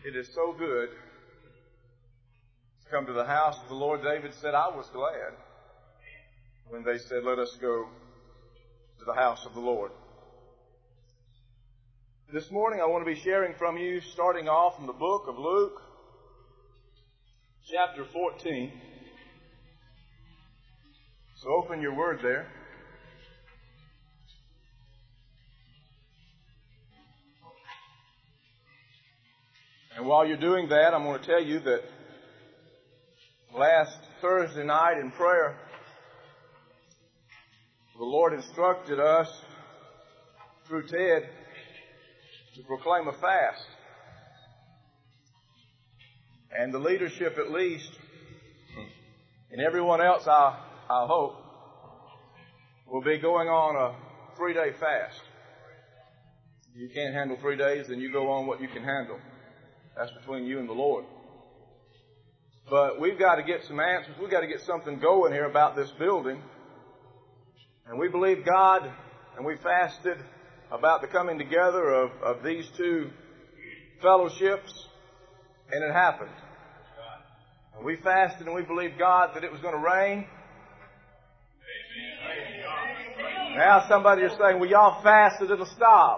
It is so good to come to the house of the Lord. David said, I was glad when they said, let us go to the house of the Lord. This morning I want to be sharing from you, starting off from the book of Luke, chapter 14. So open your word there. And while you're doing that, I'm going to tell you that last Thursday night in prayer, the Lord instructed us through Ted to proclaim a fast. And the leadership, at least, and everyone else, I hope, will be going on a 3-day fast. If you can't handle 3 days, then you go on what you can handle. That's between you and the Lord. But we've got to get some answers. We've got to get something going here about this building. And we believe God, and we fasted about the coming together of these two fellowships, and it happened. And we fasted and we believed God that it was going to rain. Now somebody is saying, well, y'all fasted, it'll stop.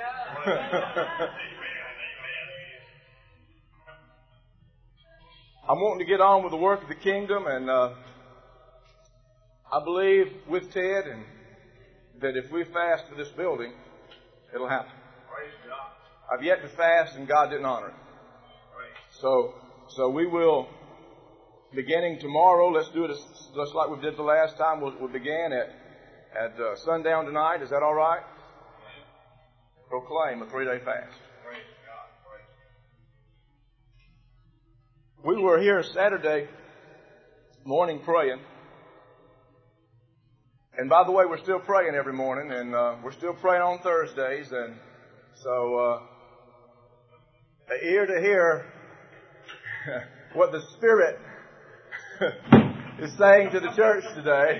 I'm wanting to get on with the work of the kingdom, and I believe with Ted and that if we fast for this building, it'll happen. I've yet to fast, and God didn't honor it. So we will, beginning tomorrow, let's do it just like we did the last time. We'll begin at sundown tonight. Is that all right? Proclaim a 3-day fast. We were here Saturday morning praying. And by the way, we're still praying every morning, and we're still praying on Thursdays. And so, ear to hear what the Spirit is saying to the church today.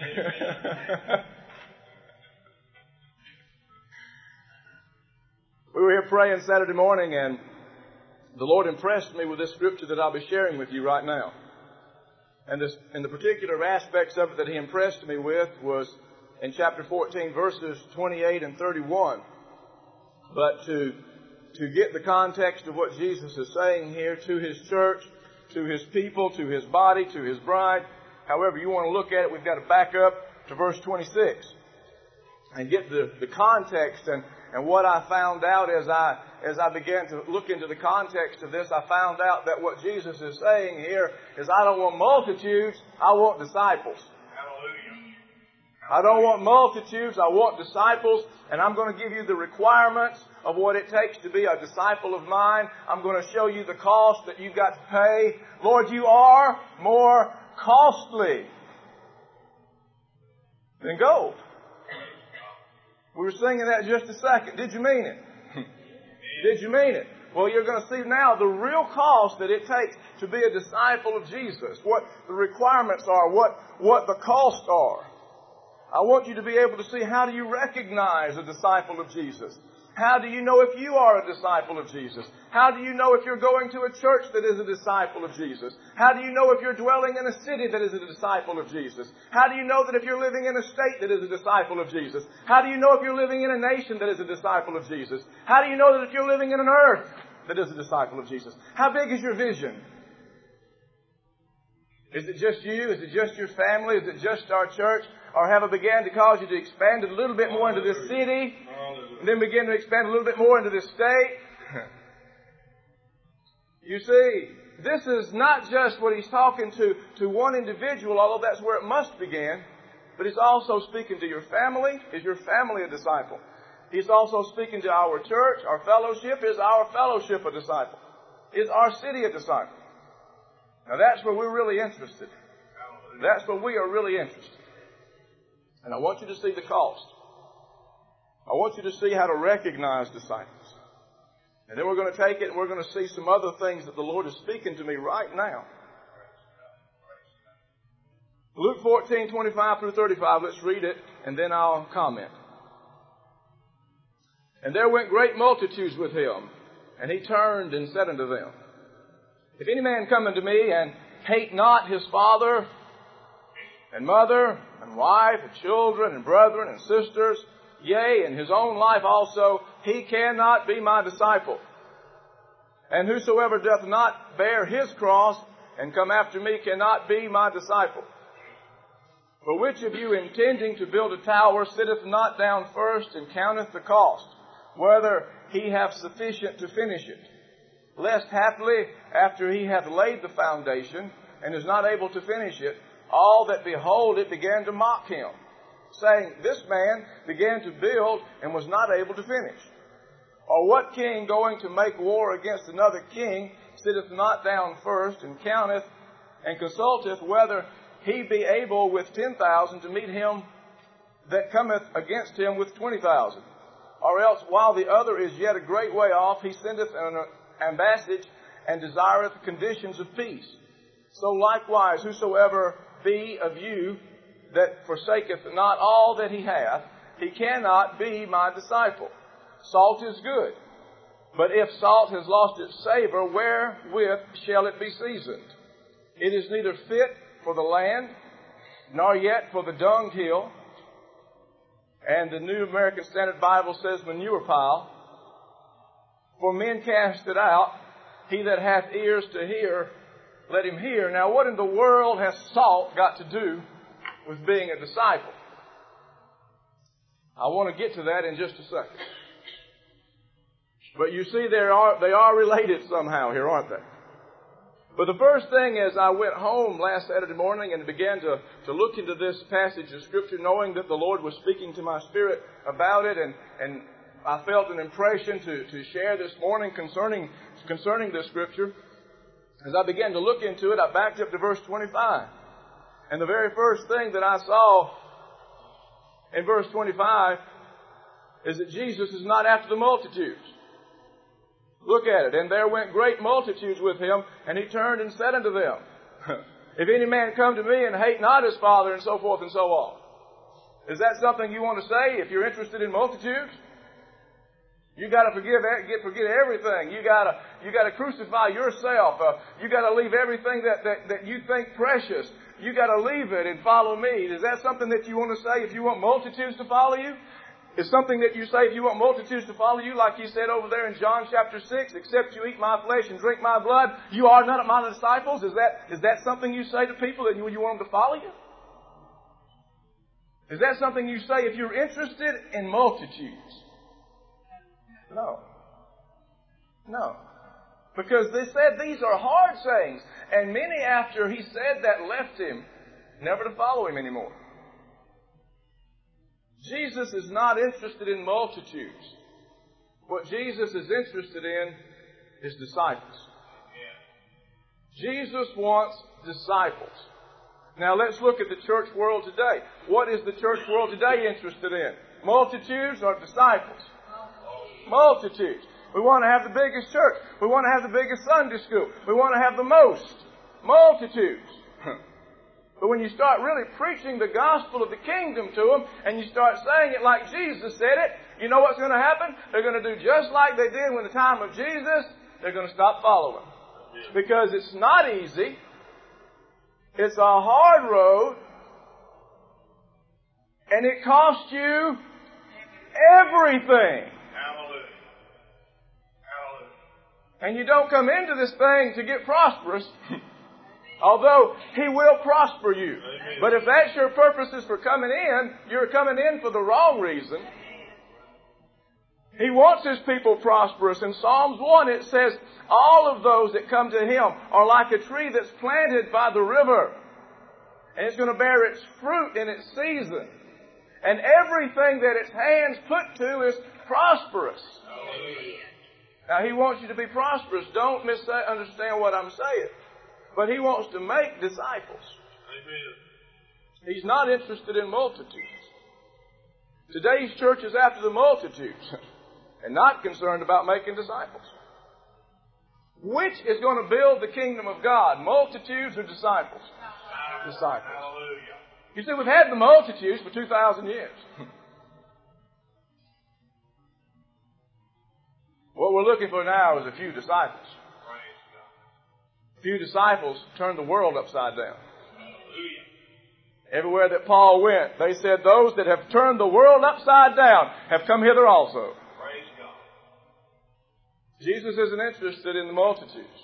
We were here praying Saturday morning, and the Lord impressed me with this scripture that I'll be sharing with you right now. And the particular aspects of it that He impressed me with was in chapter 14, verses 28 and 31. But to get the context of what Jesus is saying here to His church, to His people, to His body, to His bride, however you want to look at it, we've got to back up to verse 26 and get the context. And what I found out as I began to look into the context of this, I found out that what Jesus is saying here is, I don't want multitudes, I want disciples. Hallelujah. I don't want multitudes, I want disciples. And I'm going to give you the requirements of what it takes to be a disciple of mine. I'm going to show you the cost that you've got to pay. Lord, you are more costly than gold. We were singing that just a second. Did you mean it? Did you mean it? Well, you're going to see now the real cost that it takes to be a disciple of Jesus. What the requirements are, what the costs are. I want you to be able to see, how do you recognize a disciple of Jesus? How do you know if you are a disciple of Jesus? How do you know if you're going to a church that is a disciple of Jesus? How do you know if you're dwelling in a city that is a disciple of Jesus? How do you know that if you're living in a state that is a disciple of Jesus? How do you know if you're living in a nation that is a disciple of Jesus? How do you know that if you're living in an earth that is a disciple of Jesus? How big is your vision? Is it just you? Is it just your family? Is it just our church? Or have I began to cause you to expand it a little bit more into this city? And then begin to expand a little bit more into this state? You see, this is not just what He's talking to one individual, although that's where it must begin. But He's also speaking to your family. Is your family a disciple? He's also speaking to our church, our fellowship. Is our fellowship a disciple? Is our city a disciple? Now that's where we're really interested. That's where we are really interested. And I want you to see the cost. I want you to see how to recognize disciples. And then we're going to take it and we're going to see some other things that the Lord is speaking to me right now. Luke 14, 25 through 35. Let's read it and then I'll comment. And there went great multitudes with Him, And he turned and said unto them, If any man come unto me and hate not his father and mother and wife and children and brethren and sisters, yea, and his own life also, he cannot be my disciple. And whosoever doth not bear his cross and come after me cannot be my disciple. For which of you, intending to build a tower, sitteth not down first and counteth the cost, whether he have sufficient to finish it? Lest haply, after he hath laid the foundation, and is not able to finish it, all that behold it began to mock him, saying, This man began to build and was not able to finish. Or what king going to make war against another king sitteth not down first and counteth and consulteth whether he be able with 10,000 to meet him that cometh against him with 20,000? Or else, while the other is yet a great way off, he sendeth an ambassage and desireth conditions of peace. So likewise, whosoever be of you that forsaketh not all that he hath, he cannot be my disciple. Salt is good, but if salt has lost its savor, wherewith shall it be seasoned? It is neither fit for the land, nor yet for the dunghill. And the New American Standard Bible says manure pile. For men cast it out. He that hath ears to hear, let him hear. Now, what in the world has salt got to do with being a disciple? I want to get to that in just a second. But you see, they are related somehow here, aren't they? But the first thing is, I went home last Saturday morning and began to look into this passage of Scripture, knowing that the Lord was speaking to my spirit about it, and I felt an impression to share this morning concerning this Scripture. As I began to look into it, I backed up to verse 25. And the very first thing that I saw in verse 25 is that Jesus is not after the multitudes. Look at it. And there went great multitudes with him, and he turned and said unto them, If any man come to me and hate not his father, and so forth and so on. Is that something you want to say if you're interested in multitudes? You got to forget everything. You got to crucify yourself. You got to leave everything that you think precious. You got to leave it and follow me. Is that something that you want to say if you want multitudes to follow you? Is something that you say if you want multitudes to follow you, like he said over there in John chapter 6, except you eat my flesh and drink my blood, you are none of my disciples? Is that something you say to people that you want them to follow you? Is that something you say if you're interested in multitudes? No. No. Because they said these are hard sayings, and many after he said that left him, never to follow him anymore. Jesus is not interested in multitudes. What Jesus is interested in is disciples. Jesus wants disciples. Now let's look at the church world today. What is the church world today interested in? Multitudes or disciples? Multitudes. We want to have the biggest church. We want to have the biggest Sunday school. We want to have the most. Multitudes. But when you start really preaching the gospel of the kingdom to them, and you start saying it like Jesus said it, you know what's going to happen? They're going to do just like they did in the time of Jesus. They're going to stop following. Because it's not easy. It's a hard road. And it costs you everything. Hallelujah. And you don't come into this thing to get prosperous. Although He will prosper you. Amen. But if that's your purposes for coming in, you're coming in for the wrong reason. He wants His people prosperous. In Psalms 1 it says, all of those that come to Him are like a tree that's planted by the river. And it's going to bear its fruit in its season. And everything that its hands put to is prosperous. Hallelujah. Now He wants you to be prosperous. Don't misunderstand what I'm saying. But He wants to make disciples. Amen. He's not interested in multitudes. Today's church is after the multitudes and not concerned about making disciples. Which is going to build the kingdom of God? Multitudes or disciples? Disciples. Hallelujah. You see, we've had the multitudes for 2,000 years. What we're looking for now is a few disciples. A few disciples turned the world upside down. Everywhere that Paul went, they said, those that have turned the world upside down have come hither also. Praise God. Jesus isn't interested in the multitudes.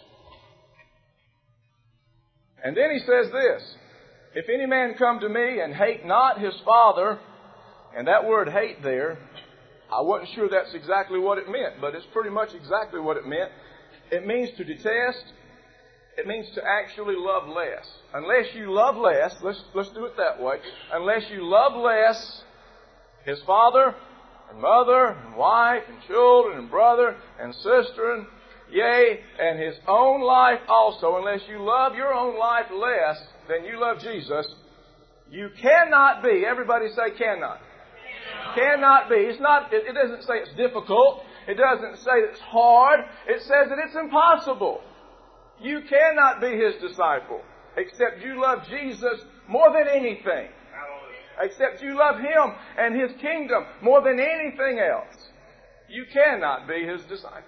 And then he says this, if any man come to me and hate not his father, and that word hate there, I wasn't sure that's exactly what it meant, but it's pretty much exactly what it meant. It means to detest. It means to actually love less. Unless you love less, let's do it that way. Unless you love less his father and mother and wife and children and brother and sister and yea, and his own life also, unless you love your own life less than you love Jesus, you cannot be, everybody say cannot. Cannot be. It doesn't say it's difficult. It doesn't say it's hard. It says that it's impossible. You cannot be his disciple except you love Jesus more than anything. Except you love him and his kingdom more than anything else. You cannot be his disciple.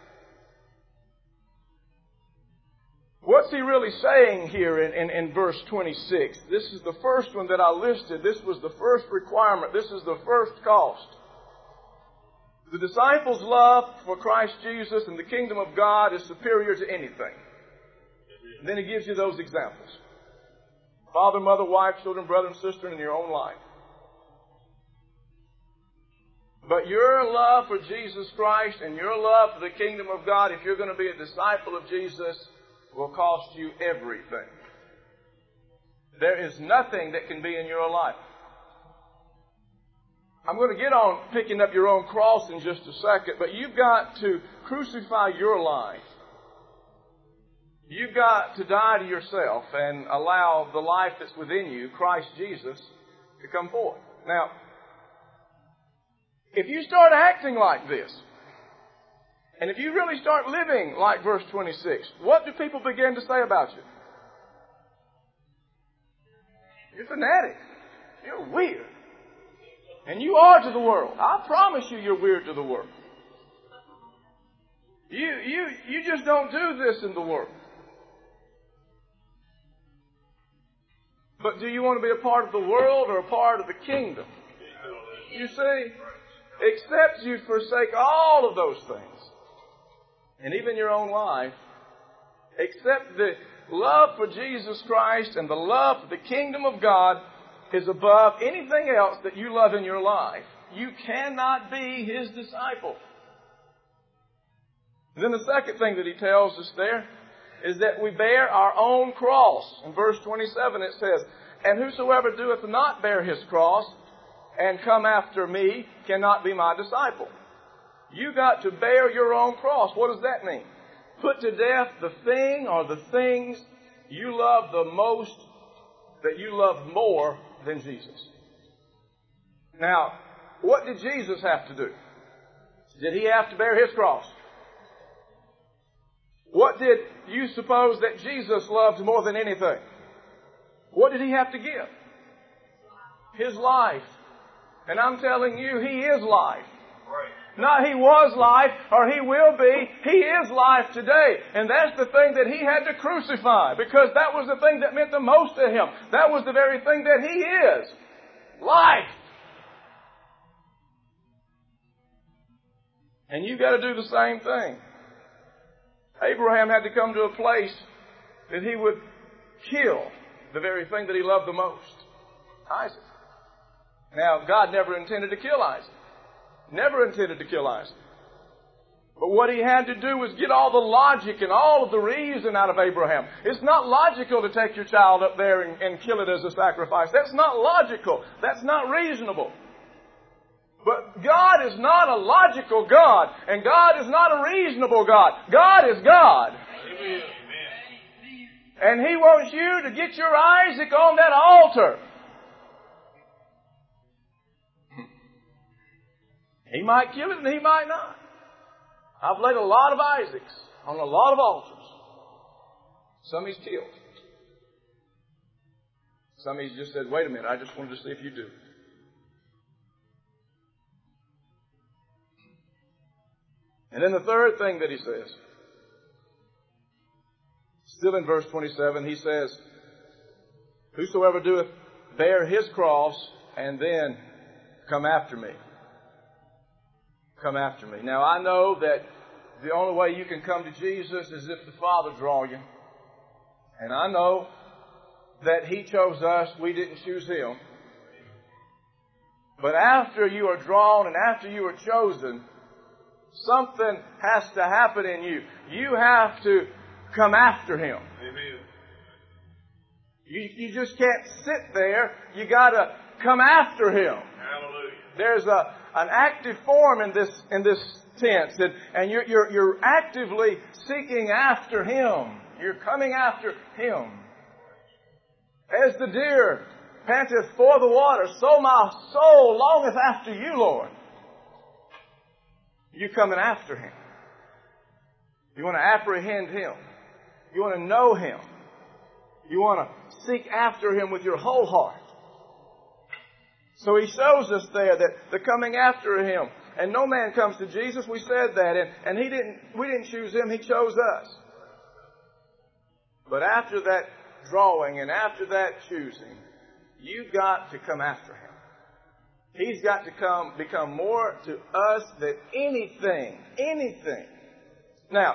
What's he really saying here in verse 26? This is the first one that I listed. This was the first requirement. This is the first cost. The disciples' love for Christ Jesus and the kingdom of God is superior to anything. And then he gives you those examples. Father, mother, wife, children, brother, and sister in your own life. But your love for Jesus Christ and your love for the kingdom of God, if you're going to be a disciple of Jesus, will cost you everything. There is nothing that can be in your life. I'm going to get on picking up your own cross in just a second, but you've got to crucify your life. You've got to die to yourself and allow the life that's within you, Christ Jesus, to come forth. Now, if you start acting like this, and if you really start living like verse 26, what do people begin to say about you? You're fanatic. You're weird. And you are to the world. I promise you you're weird to the world. You just don't do this in the world. But do you want to be a part of the world or a part of the kingdom? You see, except you forsake all of those things, and even your own life, except the love for Jesus Christ and the love for the kingdom of God is above anything else that you love in your life, you cannot be his disciple. And then the second thing that he tells us there is that we bear our own cross. In verse 27 it says, and whosoever doeth not bear his cross and come after me cannot be my disciple. You got to bear your own cross. What does that mean? Put to death the thing or the things you love the most, that you love more than Jesus. Now, what did Jesus have to do? Did he have to bear his cross? What did you suppose that Jesus loved more than anything? What did he have to give? His life. And I'm telling you, he is life. Not he was life or he will be. He is life today. And that's the thing that he had to crucify, because that was the thing that meant the most to him. That was the very thing that he is. Life. And you've got to do the same thing. Abraham had to come to a place that he would kill the very thing that he loved the most, Isaac. Now, God never intended to kill Isaac. Never intended to kill Isaac. But what he had to do was get all the logic and all of the reason out of Abraham. It's not logical to take your child up there and kill it as a sacrifice. That's not logical. That's not reasonable. But God is not a logical God, and God is not a reasonable God. God is God. Amen. And he wants you to get your Isaac on that altar. He might kill it and he might not. I've laid a lot of Isaacs on a lot of altars. Some he's killed. Some he's just said, wait a minute, I just wanted to see if you do. And then the third thing that he says, still in verse 27, he says, whosoever doeth bear his cross and then come after me. Come after me. Now I know that the only way you can come to Jesus is if the Father draw you. And I know that He chose us, we didn't choose Him. But after you are drawn and after you are chosen, something has to happen in you. You have to come after Him. Amen. You just can't sit there. You got to come after Him. Hallelujah. There's an active form in this tense, and you're actively seeking after Him. You're coming after Him. As the deer panteth for the water, so my soul longeth after you, Lord. You're coming after Him. You want to apprehend Him. You want to know Him. You want to seek after Him with your whole heart. So He shows us there that the coming after Him. And no man comes to Jesus. We said that. And we didn't choose Him. He chose us. But after that drawing and after that choosing, you've got to come after Him. He's got to become more to us than anything. Now,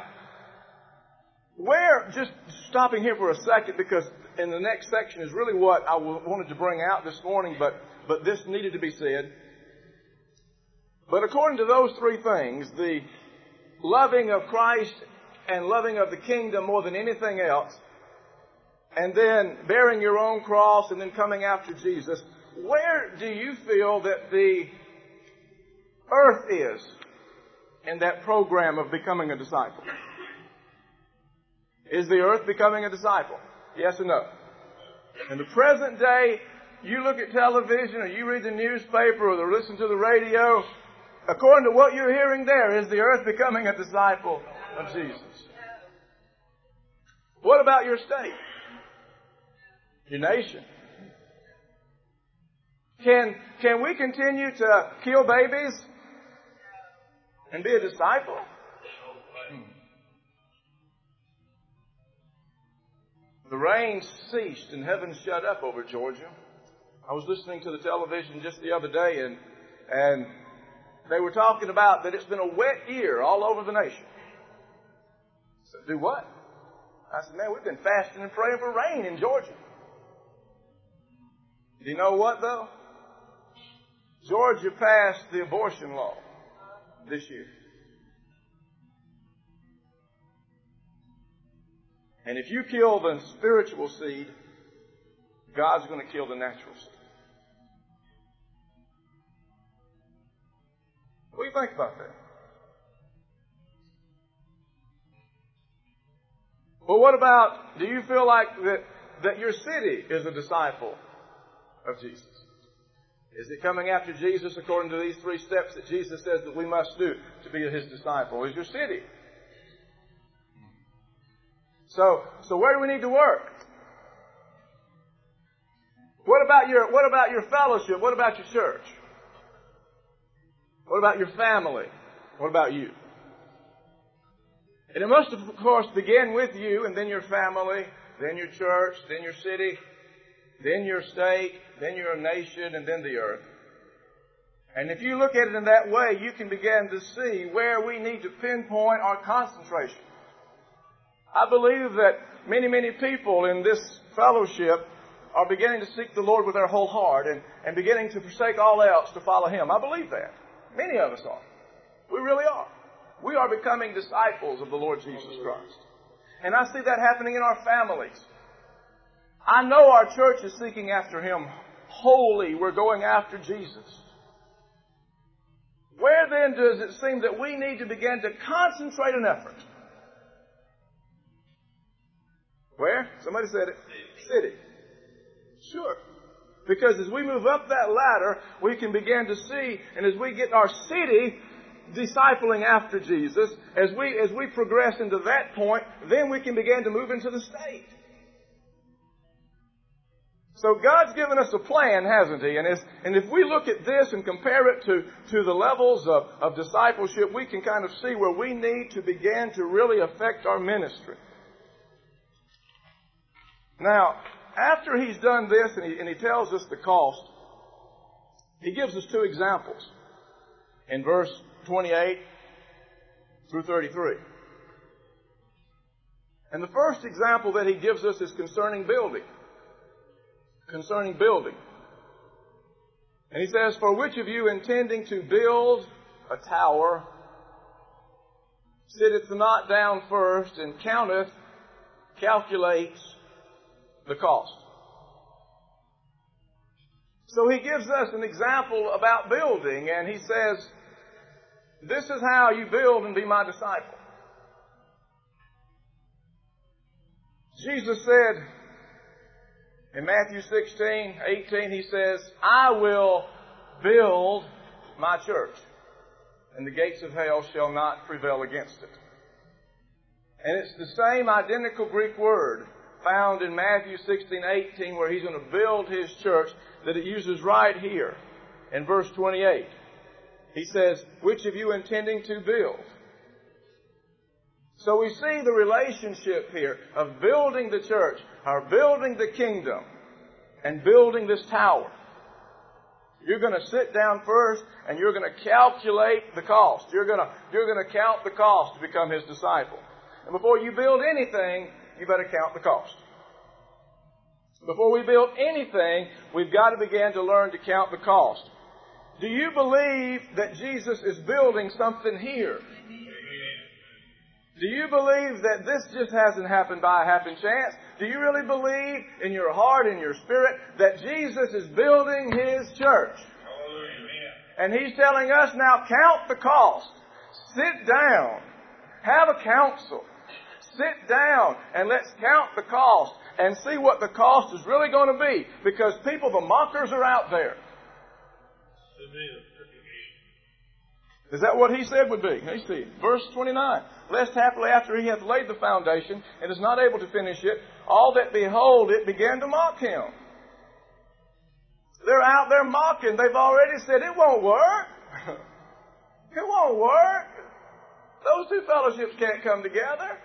just stopping here for a second, because in the next section is really what I wanted to bring out this morning, but this needed to be said. But according to those three things, the loving of Christ and loving of the kingdom more than anything else, and then bearing your own cross and then coming after Jesus, where do you feel that the earth is in that program of becoming a disciple? Is the earth becoming a disciple? Yes or no? In the present day, you look at television or you read the newspaper or listen to the radio, according to what you're hearing there, is the earth becoming a disciple of Jesus? What about your state? Your nation? Can we continue to kill babies and be a disciple? The rain ceased and heaven shut up over Georgia. I was listening to the television just the other day, and they were talking about that it's been a wet year all over the nation. I said, do what? I said, man, we've been fasting and praying for rain in Georgia. Do you know what, though? Georgia passed the abortion law this year. And if you kill the spiritual seed, God's going to kill the natural seed. What do you think about that? Well, what about, do you feel like that your city is a disciple of Jesus? Is it coming after Jesus according to these three steps that Jesus says that we must do to be His disciple? Is your city? So where do we need to work? What about your fellowship? What about your church? What about your family? What about you? And it must, of course, begin with you, and then your family, then your church, then your city, then your state, then your nation, and then the earth. And if you look at it in that way, you can begin to see where we need to pinpoint our concentration. I believe that many people in this fellowship are beginning to seek the Lord with their whole heart and beginning to forsake all else to follow Him. I believe that. Many of us are. We really are. We are becoming disciples of the Lord Jesus Christ. And I see that happening in our families. I know our church is seeking after Him wholly. We're going after Jesus. Where then does it seem that we need to begin to concentrate an effort? Where? Somebody said it. City. Sure. Because as we move up that ladder, we can begin to see, and as we get our city discipling after Jesus, as we progress into that point, then we can begin to move into the state. So God's given us a plan, hasn't He? And if we look at this and compare it to the levels of discipleship, we can kind of see where we need to begin to really affect our ministry. Now, after He's done this and he tells us the cost, He gives us two examples in verse 28 through 33. And the first example that He gives us is concerning building. Concerning building. And He says, "For which of you intending to build a tower sitteth not down first and calculates the cost?" So He gives us an example about building, and He says, this is how you build and be my disciple. Jesus said in Matthew 16:18, He says, "I will build my church, and the gates of hell shall not prevail against it." And it's the same identical Greek word found in Matthew 16:18, where He's going to build His church, that it uses right here in verse 28. He says, "Which of you intending to build?" So we see the relationship here of building the church, or building the kingdom, and building this tower. You're going to sit down first and you're going to calculate the cost. You're going to count the cost to become His disciple. And before you build anything, you better count the cost. Before we build anything, we've got to begin to learn to count the cost. Do you believe that Jesus is building something here? Do you believe that this just hasn't happened by a happen chance? Do you really believe in your heart, in your spirit, that Jesus is building His church? And He's telling us now, count the cost. Sit down. Have a council. Sit down and let's count the cost and see what the cost is really going to be. Because people, the mockers, are out there. Is that what He said would be? Let's see. Verse 29. "Lest happily after He hath laid the foundation and is not able to finish it, all that behold it began to mock Him." They're out there mocking. They've already said, it won't work. It won't work. Those two fellowships can't come together.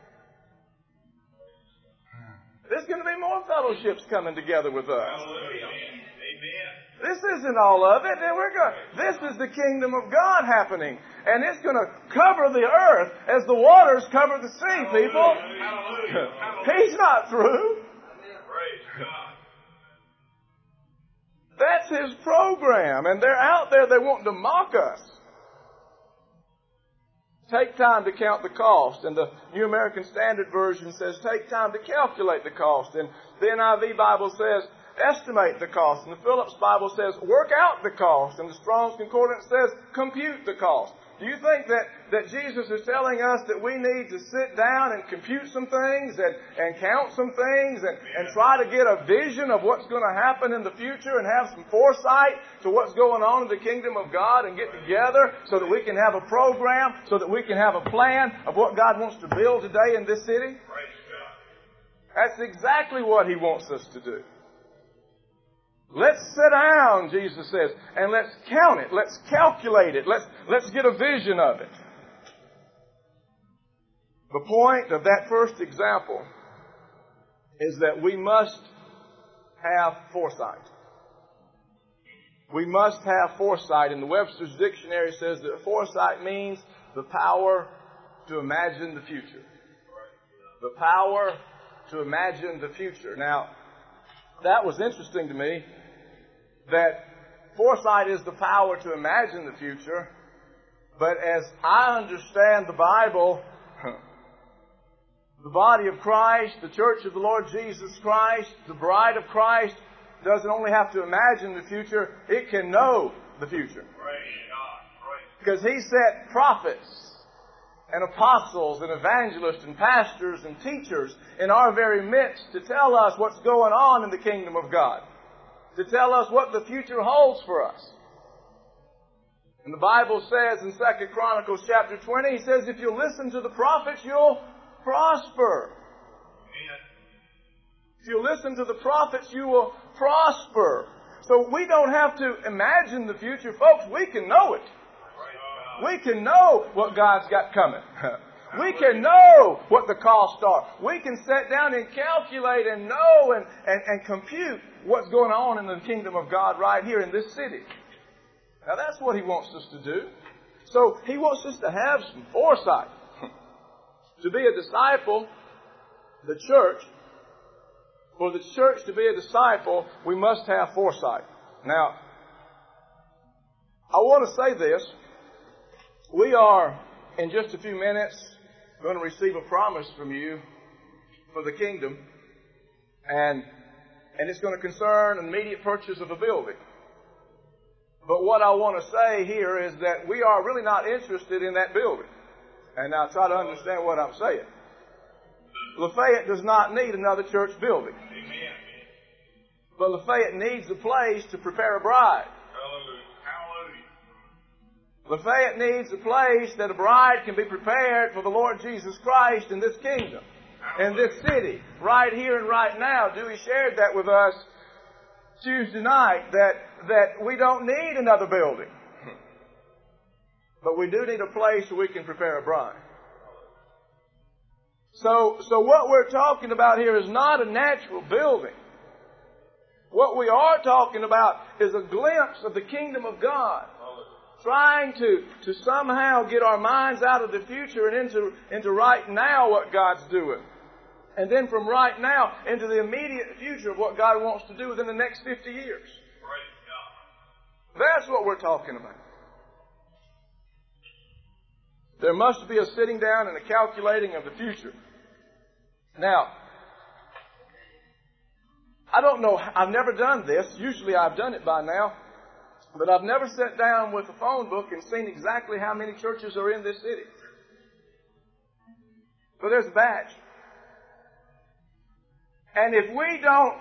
There's going to be more fellowships coming together with us. Hallelujah. Amen. This isn't all of it. And this is the kingdom of God happening. And it's going to cover the earth as the waters cover the sea, people. Hallelujah. He's not through. Praise God. That's His program. And they're out there, they want to mock us. Take time to count the cost. And the New American Standard Version says, take time to calculate the cost. And the NIV Bible says, estimate the cost. And the Phillips Bible says, work out the cost. And the Strong's Concordance says, compute the cost. Do you think that Jesus is telling us that we need to sit down and compute some things and count some things and try to get a vision of what's going to happen in the future and have some foresight to what's going on in the kingdom of God and get together so that we can have a program, so that we can have a plan of what God wants to build today in this city? That's exactly what He wants us to do. Let's sit down, Jesus says, and let's count it. Let's calculate it. Let's get a vision of it. The point of that first example is that we must have foresight. We must have foresight. And the Webster's Dictionary says that foresight means the power to imagine the future. The power to imagine the future. Now, that was interesting to me, that foresight is the power to imagine the future, but as I understand the Bible, the body of Christ, the church of the Lord Jesus Christ, the bride of Christ, doesn't only have to imagine the future, it can know the future. Because He set prophets and apostles and evangelists and pastors and teachers in our very midst to tell us what's going on in the kingdom of God, to tell us what the future holds for us. And the Bible says in 2 Chronicles chapter 20, He says, if you listen to the prophets, you'll prosper. If you listen to the prophets, you will prosper. So we don't have to imagine the future, folks. We can know it. We can know what God's got coming. We can know what the costs are. We can sit down and calculate and know and compute what's going on in the kingdom of God right here in this city. Now that's what He wants us to do. So He wants us to have some foresight. To be a disciple, the church, for the church to be a disciple, we must have foresight. Now, I want to say this. We are, in just a few minutes, going to receive a promise from you for the kingdom. And it's going to concern an immediate purchase of a building. But what I want to say here is that we are really not interested in that building. And now try to understand what I'm saying. Lafayette does not need another church building. Amen. But Lafayette needs a place to prepare a bride. Hallelujah. Lafayette needs a place that a bride can be prepared for the Lord Jesus Christ in this kingdom, in this city, right here and right now. Dewey shared that with us Tuesday night, that we don't need another building. But we do need a place where we can prepare a bride. So what we're talking about here is not a natural building. What we are talking about is a glimpse of the kingdom of God. Trying to somehow get our minds out of the future and into right now what God's doing. And then from right now into the immediate future of what God wants to do within the next 50 years. That's what we're talking about. There must be a sitting down and a calculating of the future. Now, I don't know, I've never done this. Usually I've done it by now. But I've never sat down with a phone book and seen exactly how many churches are in this city. But there's a batch. And if we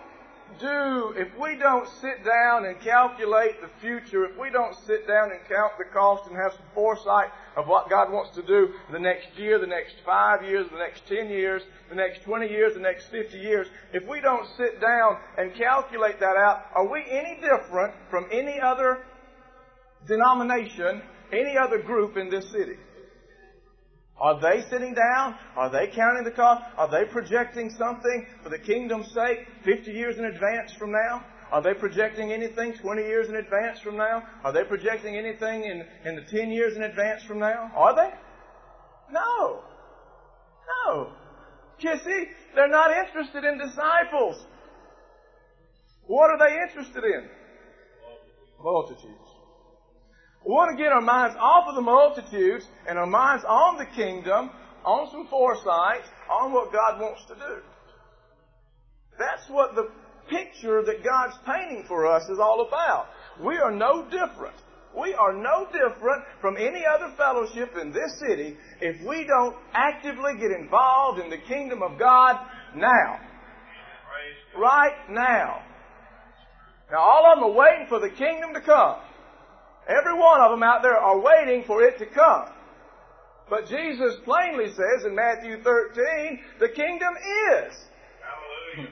don't sit down and calculate the future, if we don't sit down and count the cost and have some foresight of what God wants to do the next year, the next 5 years, the next 10 years, the next 20 years, the next 50 years, if we don't sit down and calculate that out, are we any different from any other denomination, any other group in this city? Are they sitting down? Are they counting the cost? Are they projecting something for the kingdom's sake 50 years in advance from now? Are they projecting anything 20 years in advance from now? Are they projecting anything in the 10 years in advance from now? Are they? No. No. You see, they're not interested in disciples. What are they interested in? Multitudes. We want to get our minds off of the multitudes and our minds on the kingdom, on some foresight, on what God wants to do. That's what the picture that God's painting for us is all about. We are no different. We are no different from any other fellowship in this city if we don't actively get involved in the kingdom of God now. Right now. Now all of them are waiting for the kingdom to come. Every one of them out there are waiting for it to come. But Jesus plainly says in Matthew 13, the kingdom is. Hallelujah.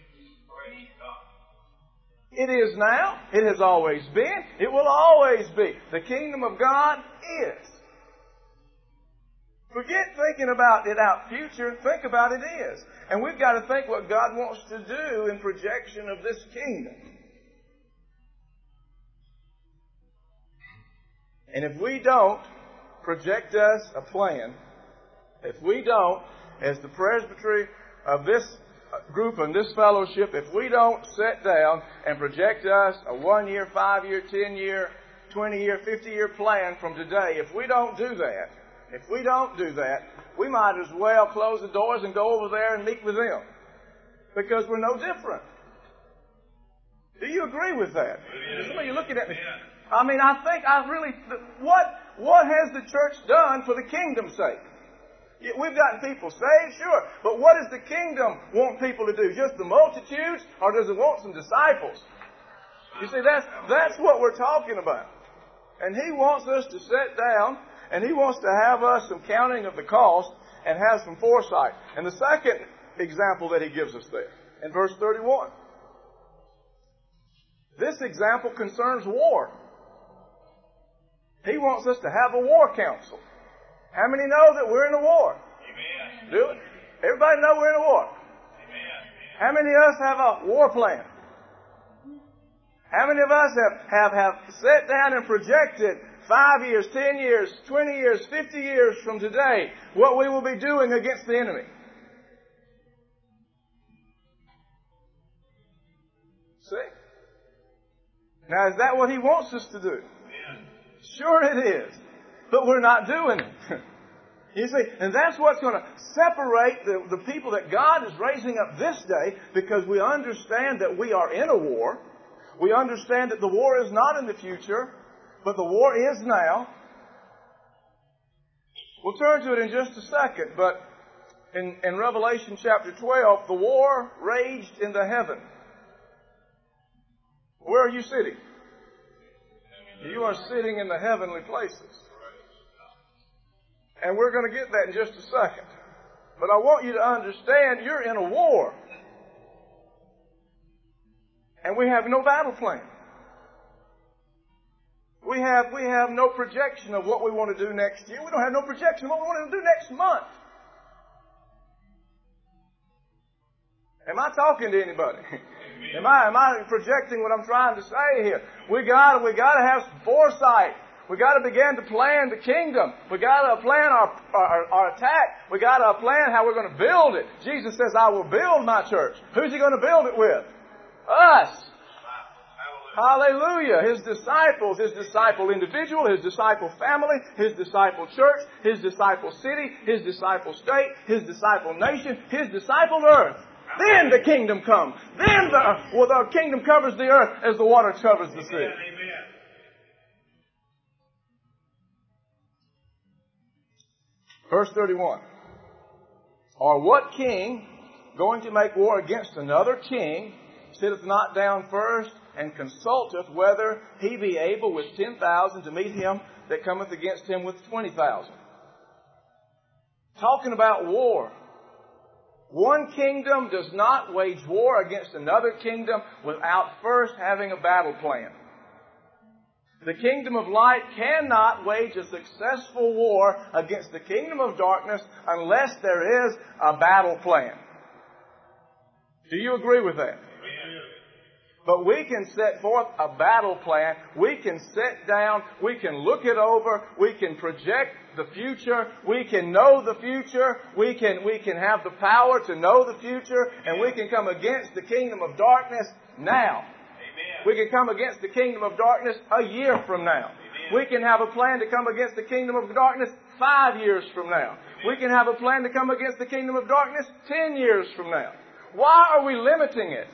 It is now. It has always been. It will always be. The kingdom of God is. Forget thinking about it out future. Think about it is. And we've got to think what God wants to do in projection of this kingdom. And if we don't project us a plan, if we don't, as the presbytery of this group and this fellowship, if we don't sit down and project us a 1-year, 5-year, 10-year, 20-year, 50-year plan from today, if we don't do that, we might as well close the doors and go over there and meet with them. Because we're no different. Do you agree with that? Some of you looking at me. I mean, what has the church done for the kingdom's sake? We've gotten people saved, sure. But what does the kingdom want people to do? Just the multitudes? Or does it want some disciples? You see, that's what we're talking about. And He wants us to sit down, and He wants to have us some counting of the cost and have some foresight. And the second example that He gives us there, in verse 31. This example concerns war. He wants us to have a war council. How many know that we're in a war? Amen. Do it? Everybody know we're in a war? Amen. How many of us have a war plan? How many of us have sat down and projected 5 years, 10 years, 20 years, 50 years from today what we will be doing against the enemy? See? Now, is that what He wants us to do? Amen. Sure it is. But we're not doing it. You see, and that's what's going to separate the people that God is raising up this day, because we understand that we are in a war. We understand that the war is not in the future, but the war is now. We'll turn to it in just a second, but in Revelation chapter 12, the war raged in the heaven. Where are you sitting? You are sitting in the heavenly places. And we're going to get that in just a second. But I want you to understand you're in a war. And we have no battle plan. We have no projection of what we want to do next year. We don't have no projection of what we want to do next month. Am I talking to anybody? Am I projecting what I'm trying to say here? We got to have some foresight. We got to begin to plan the kingdom. We got to plan our attack. We got to plan how we're going to build it. Jesus says, "I will build my church." Who's He going to build it with? Us. Hallelujah. His disciples, His disciple individual, His disciple family, His disciple church, His disciple city, His disciple state, His disciple nation, His disciple earth. Then the kingdom comes. Then the kingdom covers the earth as the water covers the sea. Amen. Verse 31. Or what king, going to make war against another king, sitteth not down first and consulteth whether he be able with 10,000 to meet him that cometh against him with 20,000? Talking about war. One kingdom does not wage war against another kingdom without first having a battle plan. The kingdom of light cannot wage a successful war against the kingdom of darkness unless there is a battle plan. Do you agree with that? But we can set forth a battle plan. We can sit down. We can look it over. We can project the future. We can know the future. We can have the power to know the future. And we can come against the kingdom of darkness now. We can come against the kingdom of darkness a year from now. We can have a plan to come against the kingdom of darkness 5 years from now. We can have a plan to come against the kingdom of darkness 10 years from now. Why are we limiting it?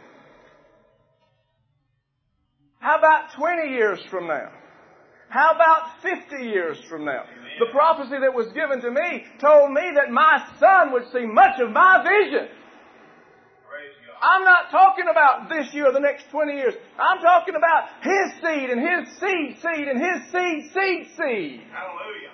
How about 20 years from now? How about 50 years from now? The prophecy that was given to me told me that my son would see much of my vision. I'm not talking about this year or the next 20 years. I'm talking about his seed and his seed and his seed. Hallelujah.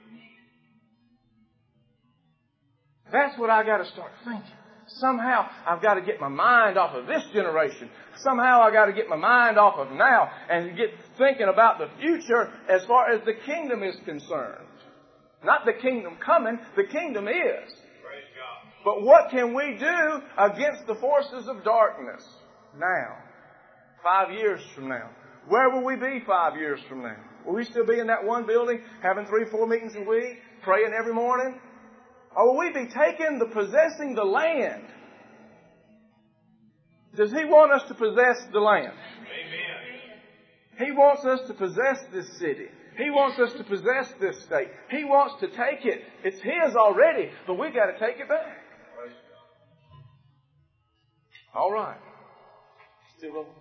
That's what I got to start thinking. Somehow I've got to get my mind off of this generation. Somehow I've got to get my mind off of now and get thinking about the future as far as the kingdom is concerned. Not the kingdom coming, the kingdom is. But what can we do against the forces of darkness now? 5 years from now. Where will we be 5 years from now? Will we still be in that one building, having 3-4 meetings a week, praying every morning? Or will we be possessing the land? Does He want us to possess the land? Amen. He wants us to possess this city. He wants us to possess this state. He wants to take it. It's His already, but we've got to take it back. All right. Still rolling?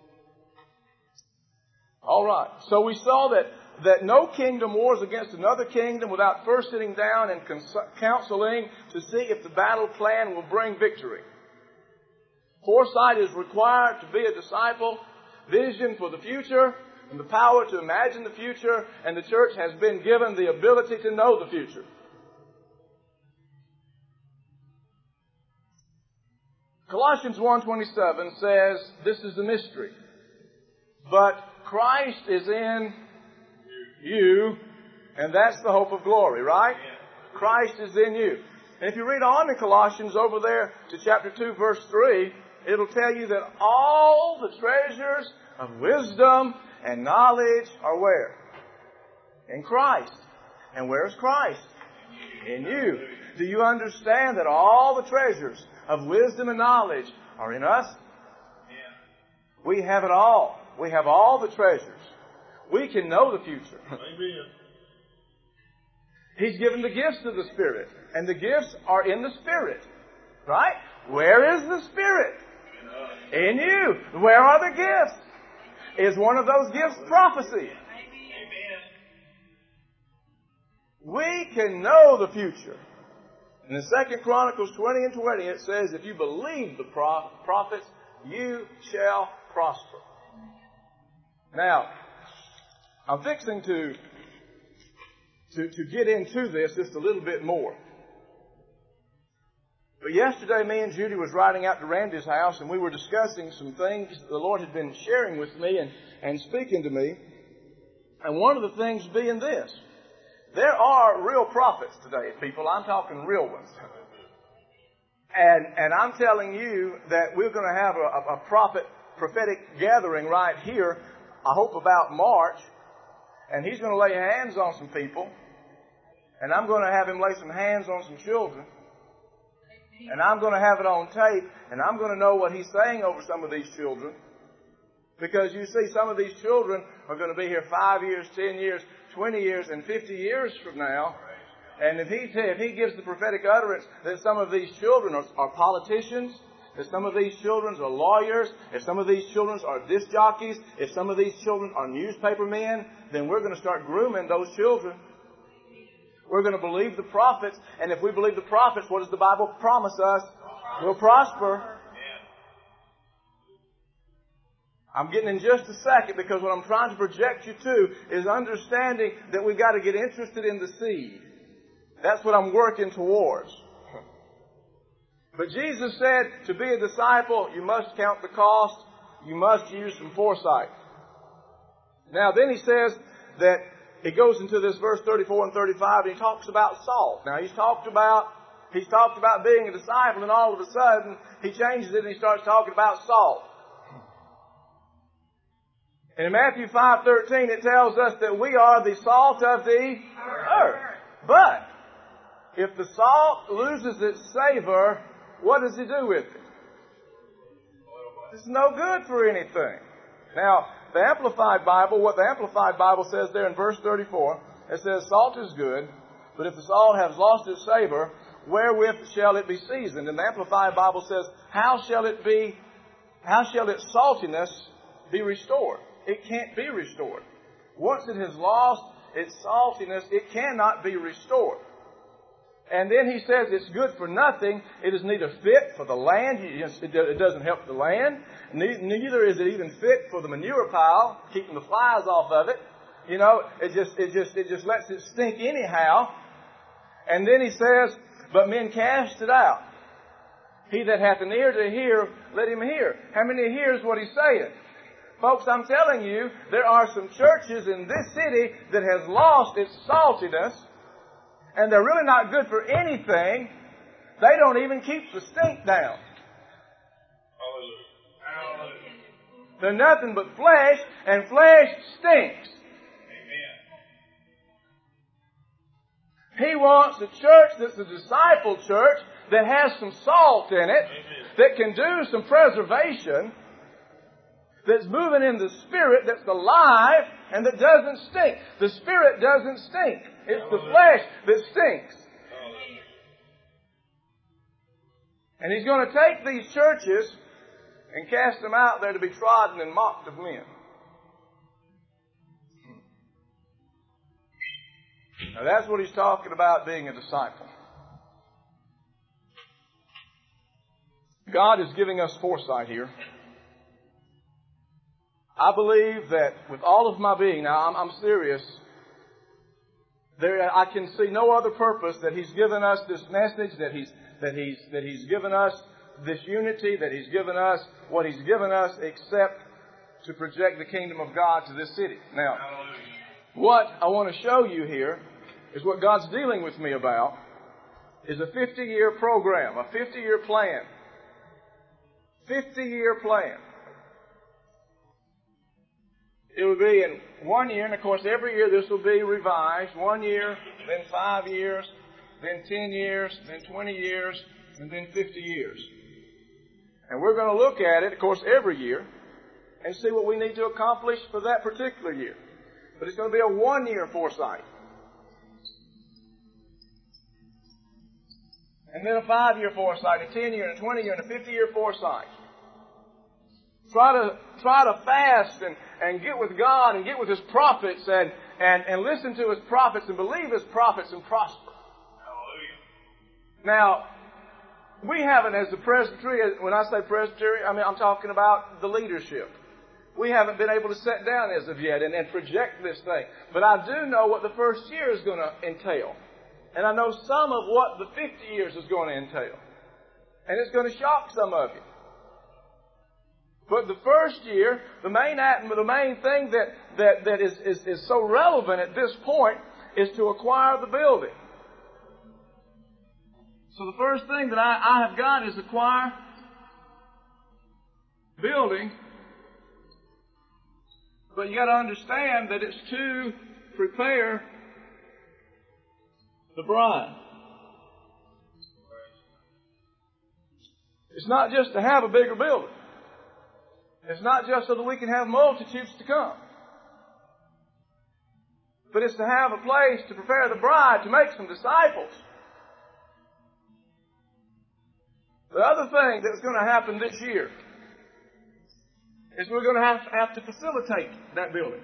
All right. So we saw that no kingdom wars against another kingdom without first sitting down and counseling to see if the battle plan will bring victory. Foresight is required to be a disciple, vision for the future, and the power to imagine the future, and the church has been given the ability to know the future. Colossians 1:27 says, this is the mystery. But Christ is in you, and that's the hope of glory, right? Christ is in you. And if you read on in Colossians over there to chapter 2, verse 3, it'll tell you that all the treasures of wisdom and knowledge are where? In Christ. And where is Christ? In you. Do you understand that all the treasures of wisdom and knowledge are in us? We have it all. We have all the treasures. We can know the future. Amen. He's given the gifts of the Spirit. And the gifts are in the Spirit. Right? Where is the Spirit? In you. Where are the gifts? Is one of those gifts prophecy? We can know the future. In the 2 Chronicles 20 and 20, it says, if you believe the prophets, you shall prosper. Now, I'm fixing to get into this just a little bit more. But yesterday, me and Judy was riding out to Randy's house, and we were discussing some things that the Lord had been sharing with me and speaking to me. And one of the things being this. There are real prophets today, people. I'm talking real ones. And I'm telling you that we're going to have a prophetic gathering right here, I hope about March. And he's going to lay hands on some people. And I'm going to have him lay some hands on some children. And I'm going to have it on tape. And I'm going to know what he's saying over some of these children. Because you see, some of these children are going to be here 5 years, 10 years, 20 years, and 50 years from now. And if he gives the prophetic utterance that some of these children are politicians, that some of these children are lawyers, if some of these children are disc jockeys, if some of these children are newspaper men, then we're going to start grooming those children. We're going to believe the prophets, and if we believe the prophets, what does the Bible promise us? We'll prosper. I'm getting in just a second because what I'm trying to project you to is understanding that we've got to get interested in the seed. That's what I'm working towards. But Jesus said to be a disciple, you must count the cost. You must use some foresight. Now then he says that he goes into this verse 34 and 35 and he talks about salt. Now he's talked about being a disciple, and all of a sudden he changes it and he starts talking about salt. And in Matthew 5:13, it tells us that we are the salt of the earth. But if the salt loses its savor, what does he do with it? It's no good for anything. Now, the Amplified Bible, what the Amplified Bible says there in verse 34, it says, salt is good, but if the salt has lost its savor, wherewith shall it be seasoned? And the Amplified Bible says, how shall its saltiness be restored? It can't be restored. Once it has lost its saltiness, it cannot be restored. And then he says it's good for nothing. It is neither fit for the land. It doesn't help the land. Neither is it even fit for the manure pile, keeping the flies off of it. You know, it just lets it stink anyhow. And then he says, but men cast it out. He that hath an ear to hear, let him hear. How many hears what he's saying? Folks, I'm telling you, there are some churches in this city that has lost its saltiness, and they're really not good for anything. They don't even keep the stink down. Hallelujah. They're nothing but flesh, and flesh stinks. Amen. He wants a church that's a disciple church that has some salt in it, that can do some preservation, that's moving in the Spirit, that's alive, and that doesn't stink. The Spirit doesn't stink. It's the flesh that stinks. And he's going to take these churches and cast them out there to be trodden and mocked of men. Now that's what he's talking about being a disciple. God is giving us foresight here. I believe that with all of my being, now I'm serious, I can see no other purpose that He's given us this message, that He's given us this unity that He's given us, what He's given us, except to project the kingdom of God to this city. Now, what I want to show you here is what God's dealing with me about is a 50-year program, a 50-year plan. 50-year plan. It will be in 1 year, and of course every year this will be revised. 1 year, then 5 years, then 10 years, then 20 years, and then 50 years. And we're going to look at it, of course, every year and see what we need to accomplish for that particular year. But it's going to be a 1-year foresight. And then a 5-year foresight, a 10-year, and a 20-year, and a 50-year foresight. Try to fast and get with God and get with His prophets and listen to His prophets and believe His prophets and prosper. Hallelujah. Now, we haven't, as the presbytery, when I say presbytery, I'm talking about the leadership. We haven't been able to sit down as of yet and project this thing. But I do know what the first year is going to entail. And I know some of what the 50 years is going to entail. And it's going to shock some of you. But the first year, the main thing that is so relevant at this point is to acquire the building. So the first thing that I have got is acquire building. But you got to understand that it's to prepare the bride. It's not just to have a bigger building. It's not just so that we can have multitudes to come. But it's to have a place to prepare the bride to make some disciples. The other thing that's going to happen this year is we're going to have to facilitate that building.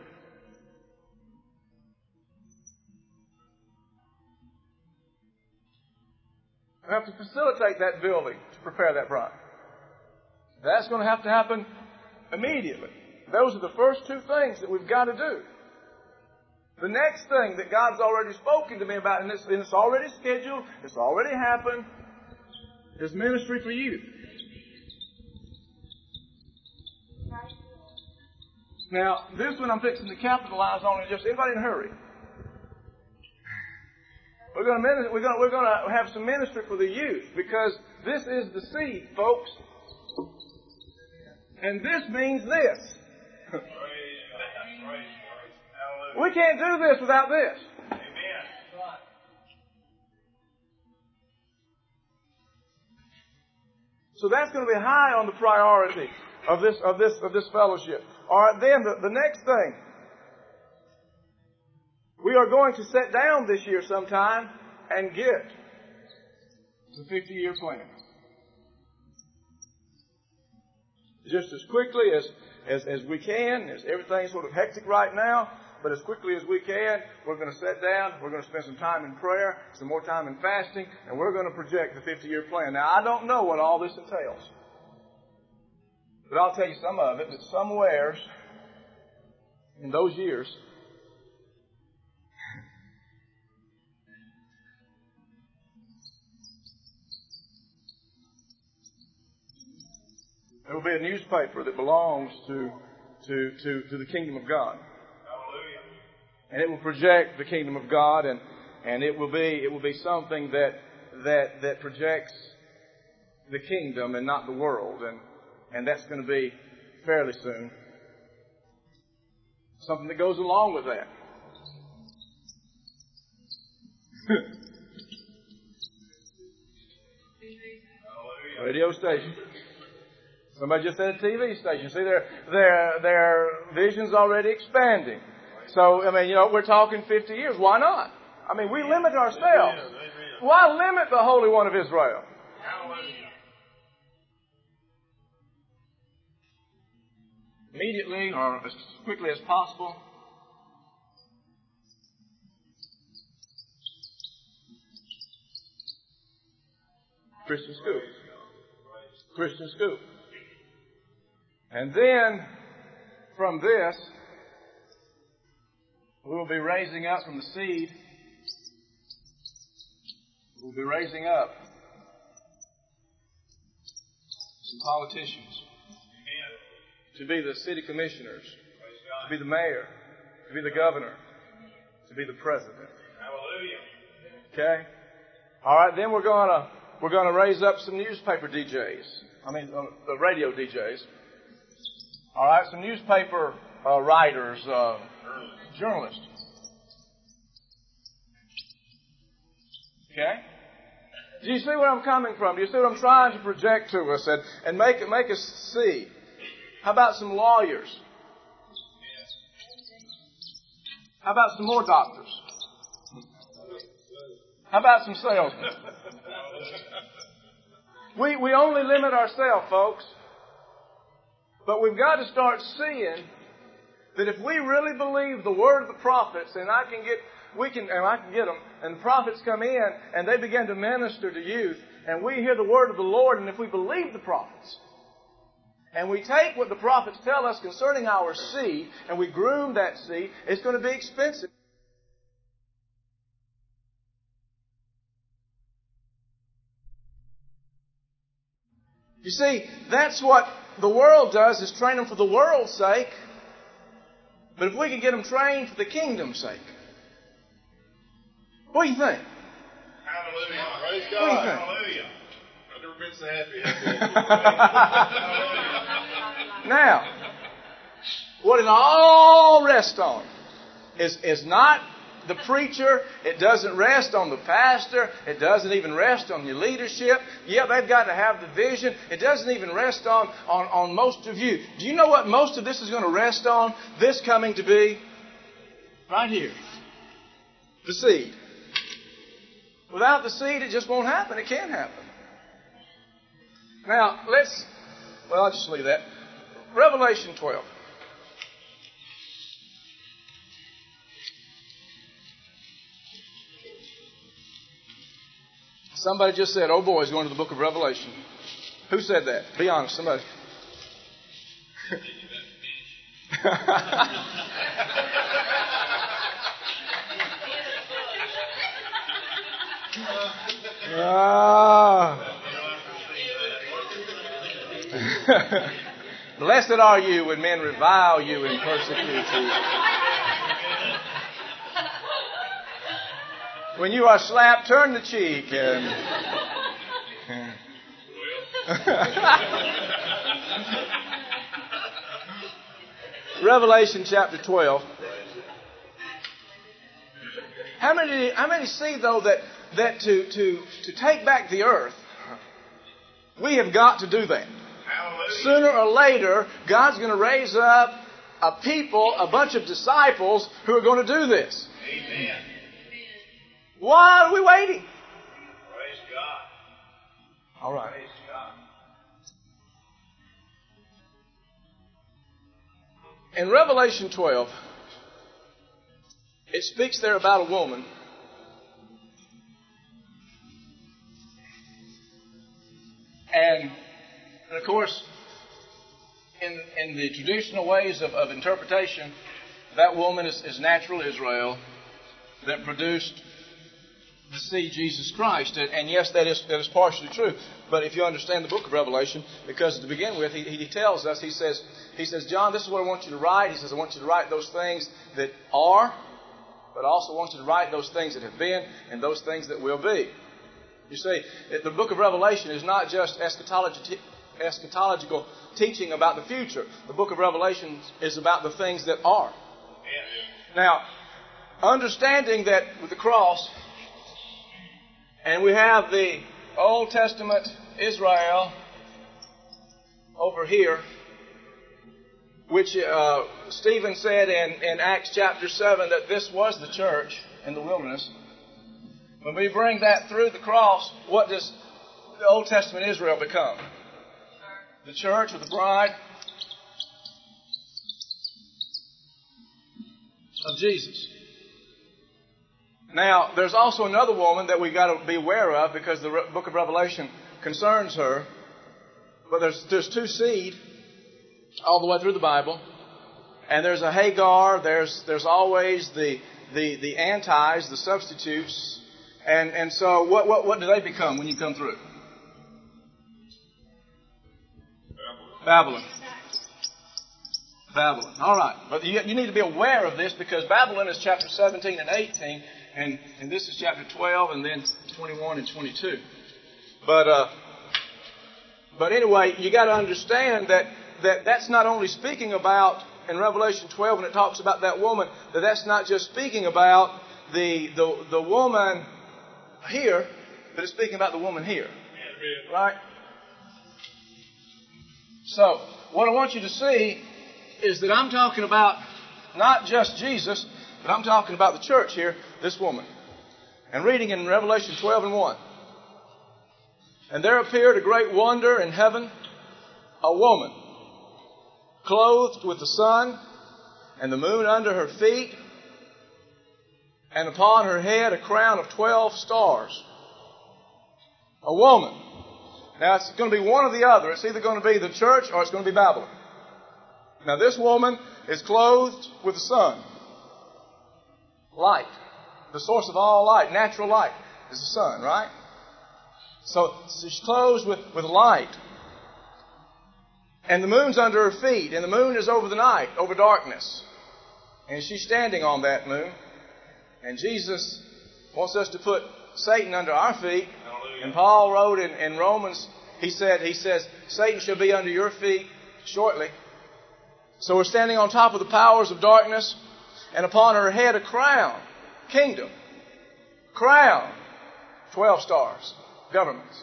We have to facilitate that building to prepare that bride. That's going to happen immediately. Those are the first two things that we've got to do. The next thing that God's already spoken to me about, and it's already scheduled, it's already happened, is ministry for youth. Now, this one I'm fixing to capitalize on in just anybody in a hurry. We're going to have some ministry for the youth because this is the seed, folks. And this means this. We can't do this without this. So that's going to be high on the priority of this fellowship. All right, then the next thing. We are going to sit down this year sometime and get the 50-year plan. Just as quickly as we can, as everything's sort of hectic right now, but as quickly as we can, we're going to sit down, we're going to spend some time in prayer, some more time in fasting, and we're going to project the 50-year plan. Now, I don't know what all this entails, but I'll tell you some of it, that somewheres in those years, there will be a newspaper that belongs to the kingdom of God. Hallelujah. And it will project the kingdom of God, and it will be something that projects the kingdom and not the world, and that's going to be fairly soon. Something that goes along with that. Radio station. Somebody just said a TV station. See, their vision's already expanding. So, we're talking 50 years. Why not? We limit ourselves. Why limit the Holy One of Israel? Immediately, or as quickly as possible. Christian school. Christian school. And then, from this, we will be raising up from the seed. We'll be raising up some politicians, to be the city commissioners, to be the mayor, to be the governor, to be the president. Hallelujah. Okay? All right, then we're gonna raise up some newspaper DJs. The radio DJs. All right, some newspaper writers, journalists. Okay? Do you see where I'm coming from? Do you see what I'm trying to project to us and make us see? How about some lawyers? How about some more doctors? How about some salesmen? We only limit ourselves, folks. But we've got to start seeing that if we really believe the word of the prophets, and I can get them, and the prophets come in and they begin to minister to youth, and we hear the word of the Lord, and if we believe the prophets, and we take what the prophets tell us concerning our seed, and we groom that seed, it's going to be expensive. You see, that's what the world does, is train them for the world's sake. But if we can get them trained for the kingdom's sake, what do you think? Hallelujah. Praise What do you God. think? Hallelujah. I've never been so happy. Now, what it all rests on is not the preacher. It doesn't rest on the pastor. It doesn't even rest on your leadership. Yeah, they've got to have the vision. It doesn't even rest on most of you. Do you know what most of this is going to rest on? This coming to be? Right here. The seed. Without the seed, it just won't happen. It can't happen. Now, I'll just leave that. Revelation 12. Somebody just said, oh boy, he's going to the book of Revelation. Who said that? Be honest, somebody. Blessed are you when men revile you and persecute you. When you are slapped, turn the cheek. Revelation chapter 12. How many see, though, that to take back the earth, we have got to do that. Hallelujah. Sooner or later, God's going to raise up a people, a bunch of disciples who are going to do this. Amen. Why are we waiting? Praise God. All right. Praise God. In Revelation 12, it speaks there about a woman and of course, in the traditional ways of interpretation, that woman is natural Israel that produced the seed Jesus Christ. And yes, that is partially true. But if you understand the book of Revelation, because to begin with, he tells us, he says, John, this is what I want you to write. He says, I want you to write those things that are, but I also want you to write those things that have been and those things that will be. You see, the book of Revelation is not just eschatological teaching about the future. The book of Revelation is about the things that are. Now, understanding that with the cross, and we have the Old Testament Israel over here, which Stephen said in Acts chapter 7 that this was the church in the wilderness. When we bring that through the cross, what does the Old Testament Israel become? The church or the bride of Jesus. Now, there's also another woman that we've got to be aware of because the book of Revelation concerns her. But there's two seed all the way through the Bible. And there's a Hagar. There's always the antis, the substitutes. And so what do they become when you come through? Babylon. Babylon. All right. But you need to be aware of this because Babylon is chapter 17 and 18, and this is chapter 12 and then 21 and 22. But anyway, you got to understand that's not only speaking about in Revelation 12 when it talks about that woman, that's not just speaking about the woman here, but it's speaking about the woman here. Right? So, what I want you to see is that I'm talking about not just Jesus, but I'm talking about the church here, this woman. And reading in Revelation 12 and 1. And there appeared a great wonder in heaven, a woman, clothed with the sun, and the moon under her feet, and upon her head a crown of 12 stars. A woman. Now it's going to be one or the other. It's either going to be the church or it's going to be Babylon. Now this woman is clothed with the sun. Light. The source of all light, natural light, is the sun, right? So she's clothed with light. And the moon's under her feet. And the moon is over the night, over darkness. And she's standing on that moon. And Jesus wants us to put Satan under our feet. And Paul wrote in Romans, he says, Satan shall be under your feet shortly. So we're standing on top of the powers of darkness, and upon her head a crown, kingdom, crown, 12 stars, governments.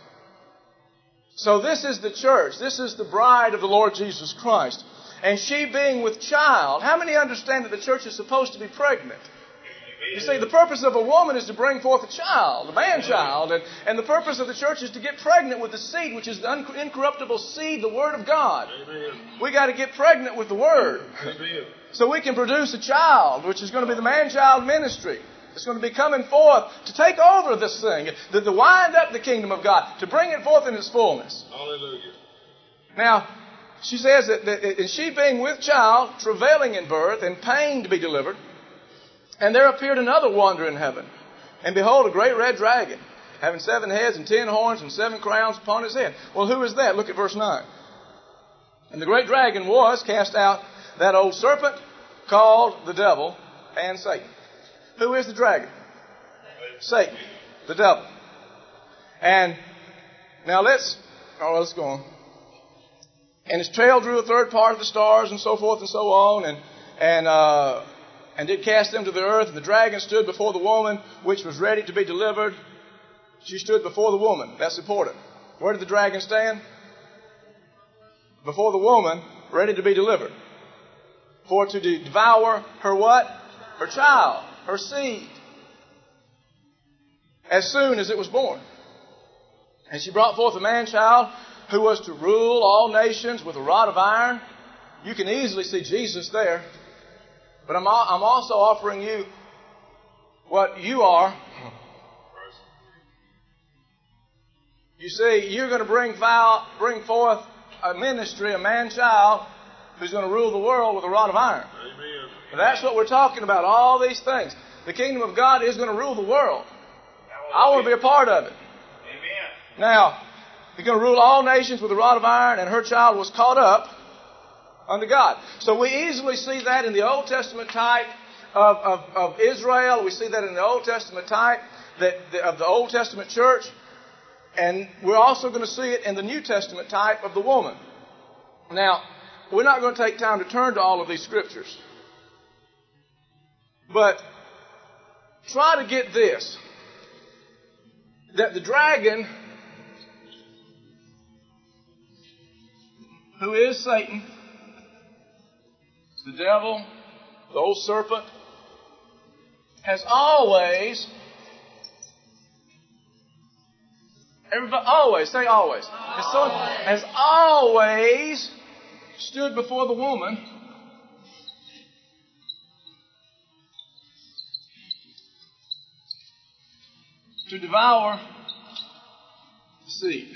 So this is the church. This is the bride of the Lord Jesus Christ. And she being with child, how many understand that the church is supposed to be pregnant? You see, the purpose of a woman is to bring forth a child, a man-child. And the purpose of the church is to get pregnant with the seed, which is the incorruptible seed, the Word of God. Amen. We got to get pregnant with the Word. Amen. So we can produce a child, which is going to be the man-child ministry. It's going to be coming forth to take over this thing, to wind up the kingdom of God, to bring it forth in its fullness. Hallelujah. Now, she says that and she being with child, travailing in birth, and pain to be delivered, and there appeared another wonder in heaven. And behold, a great red dragon, having 7 heads and 10 horns and 7 crowns upon his head. Well, who is that? Look at verse 9. And the great dragon was cast out, that old serpent called the devil and Satan. Who is the dragon? Satan, the devil. And now let's go on. And his tail drew a third part of the stars and so forth and so on, and did cast them to the earth. And the dragon stood before the woman, which was ready to be delivered. She stood before the woman. That's important. Where did the dragon stand? Before the woman, ready to be delivered. For to devour her what? Her child, her seed. As soon as it was born. And she brought forth a man-child who was to rule all nations with a rod of iron. You can easily see Jesus there. But I'm also offering you what you are. You see, you're going to bring forth a ministry, a man-child, who's going to rule the world with a rod of iron. Amen. And that's what we're talking about, all these things. The kingdom of God is going to rule the world. I want to be a part of it. Amen. Now, He's going to rule all nations with a rod of iron, and her child was caught up unto God. So we easily see that in the Old Testament type of Israel. We see that in the Old Testament type of the Old Testament church. And we're also going to see it in the New Testament type of the woman. Now, we're not going to take time to turn to all of these scriptures. But try to get this. That the dragon, who is Satan, the devil, the old serpent, has always, everybody, always, say always, has always stood before the woman to devour the seed.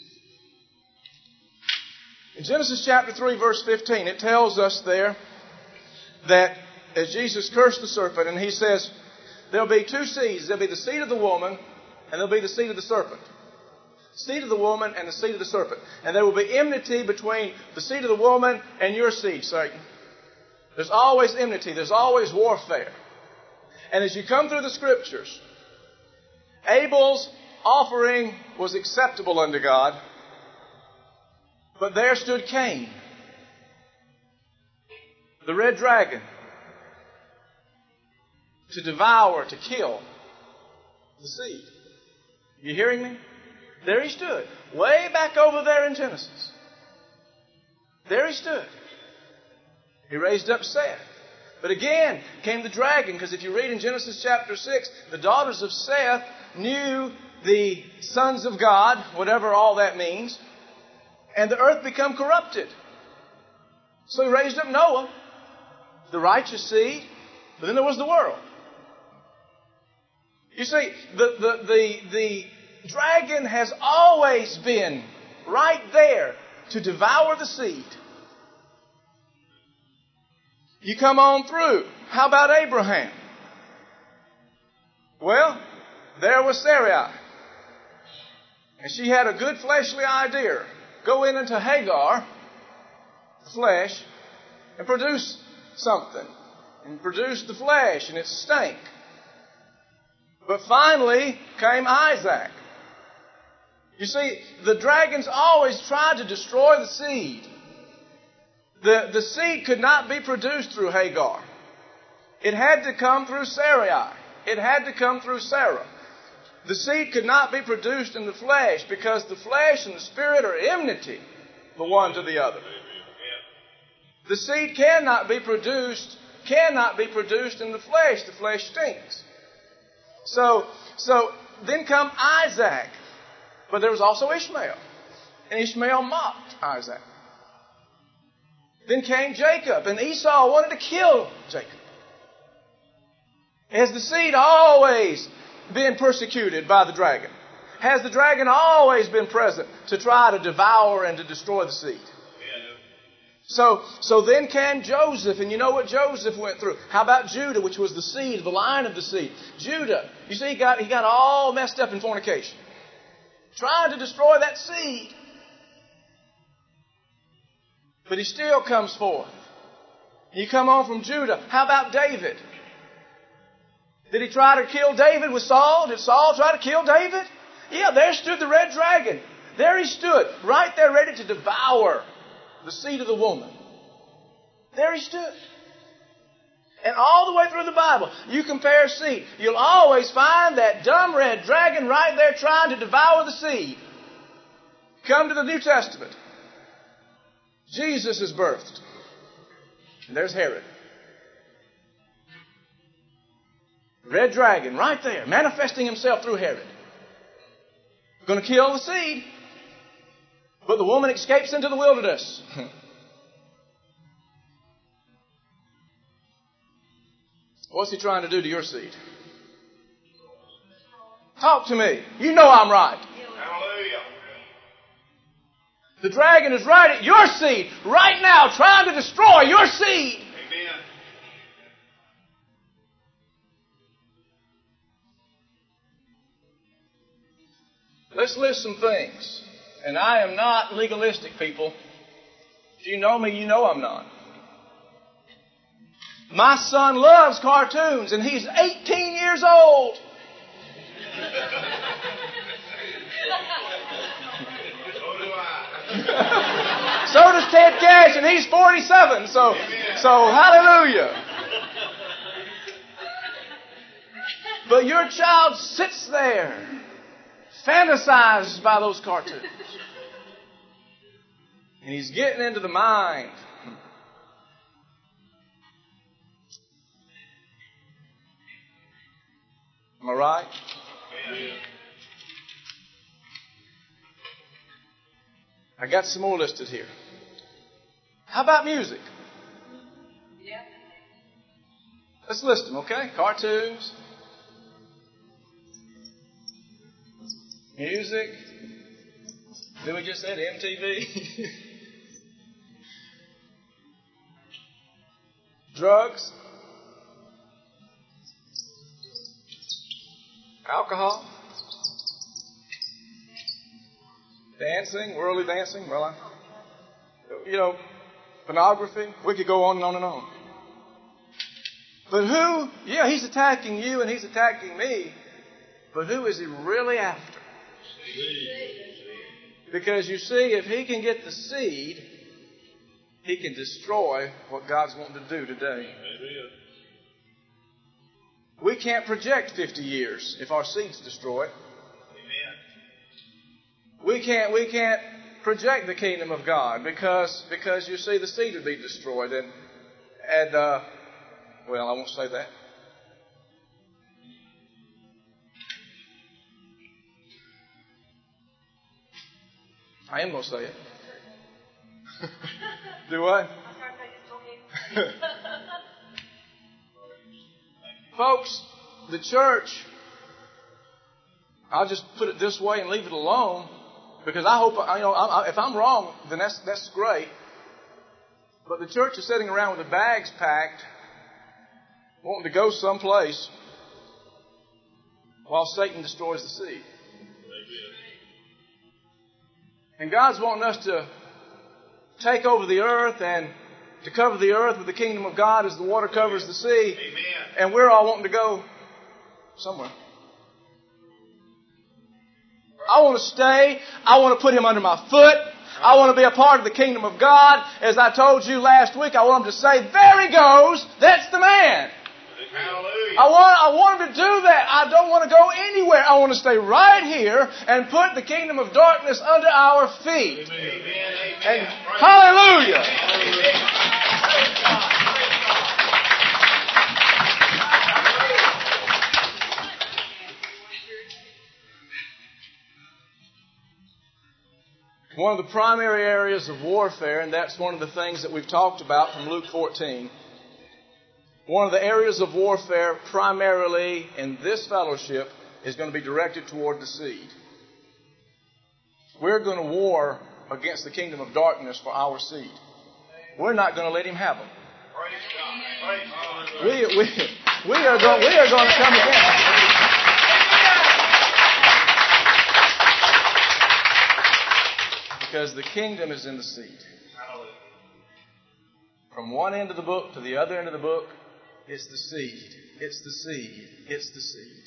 In Genesis chapter 3, verse 15, it tells us there that as Jesus cursed the serpent, and he says, there'll be two seeds. There'll be the seed of the woman, and there'll be the seed of the serpent. Seed of the woman and the seed of the serpent. And there will be enmity between the seed of the woman and your seed, Satan. There's always enmity. There's always warfare. And as you come through the Scriptures, Abel's offering was acceptable unto God, but there stood Cain, the red dragon, to devour, to kill the seed. You hearing me? There he stood, way back over there in Genesis. There he stood. He raised up Seth. But again came the dragon, because if you read in Genesis chapter 6, the daughters of Seth knew the sons of God, whatever all that means, and the earth become corrupted. So he raised up Noah, the righteous seed, but then there was the world. You see, the dragon has always been right there to devour the seed. You come on through. How about Abraham? Well, there was Sarai. And she had a good fleshly idea. Go in into Hagar, flesh, and produce something. And produce the flesh, and it stank. But finally came Isaac. You see, the dragons always tried to destroy the seed. The seed could not be produced through Hagar. It had to come through Sarai. It had to come through Sarah. The seed could not be produced in the flesh because the flesh and the spirit are enmity, the one to the other. The seed cannot be produced in the flesh. The flesh stinks. So then come Isaac. But there was also Ishmael. And Ishmael mocked Isaac. Then came Jacob, and Esau wanted to kill Jacob. Has the seed always been persecuted by the dragon? Has the dragon always been present to try to devour and to destroy the seed? So then came Joseph, and you know what Joseph went through. How about Judah, which was the seed, the line of the seed? Judah, you see, he got all messed up in fornication, trying to destroy that seed. But he still comes forth. You come on from Judah. How about David? Did he try to kill David with Saul? Did Saul try to kill David? Yeah, there stood the red dragon. There he stood, right there ready to devour the seed of the woman. There he stood. And all the way through the Bible, you compare seed. You'll always find that dumb red dragon right there trying to devour the seed. Come to the New Testament. Jesus is birthed. And there's Herod. Red dragon right there, manifesting himself through Herod. Going to kill the seed. But the woman escapes into the wilderness. What's he trying to do to your seed? Talk to me. You know I'm right. Hallelujah. The dragon is right at your seed right now, trying to destroy your seed. Amen. Let's list some things. And I am not legalistic, people. If you know me, you know I'm not. My son loves cartoons, and he's 18 years old. So do I. So does Ted Cash, and he's 47. So hallelujah. But your child sits there, fantasizes by those cartoons. And he's getting into the mind. Am I right? I got some more listed here. How about music? Yeah. Let's list them, okay? Cartoons. Music. Then we just said MTV. Drugs. Alcohol. Dancing, worldly dancing. Well, pornography. We could go on and on and on. But who? Yeah, he's attacking you and he's attacking me. But who is he really after? Because you see, if he can get the seed, he can destroy what God's wanting to do today. We can't project 50 years if our seed's destroyed. We can't project the kingdom of God because you see the seed would be destroyed and well, I won't say that. I am going to say it. Do what? Folks, the church, I'll just put it this way and leave it alone because I hope, if I'm wrong, then that's great. But the church is sitting around with the bags packed, wanting to go someplace while Satan destroys the seed. And God's wanting us to take over the earth and to cover the earth with the kingdom of God as the water covers the sea. Amen. And we're all wanting to go somewhere. I want to stay. I want to put him under my foot. I want to be a part of the kingdom of God. As I told you last week, I want him to say, there he goes. That's the man. Hallelujah. I want him to do that. I don't want to go anywhere. I want to stay right here and put the kingdom of darkness under our feet. Amen. Amen. And hallelujah. One of the primary areas of warfare, and that's one of the things that we've talked about from Luke 14. One of the areas of warfare primarily in this fellowship is going to be directed toward the seed. We're going to war against the kingdom of darkness for our seed. We're not going to let him have them. We are going to come against him. Because the kingdom is in the seed. From one end of the book to the other end of the book, it's the seed. It's the seed. It's the seed.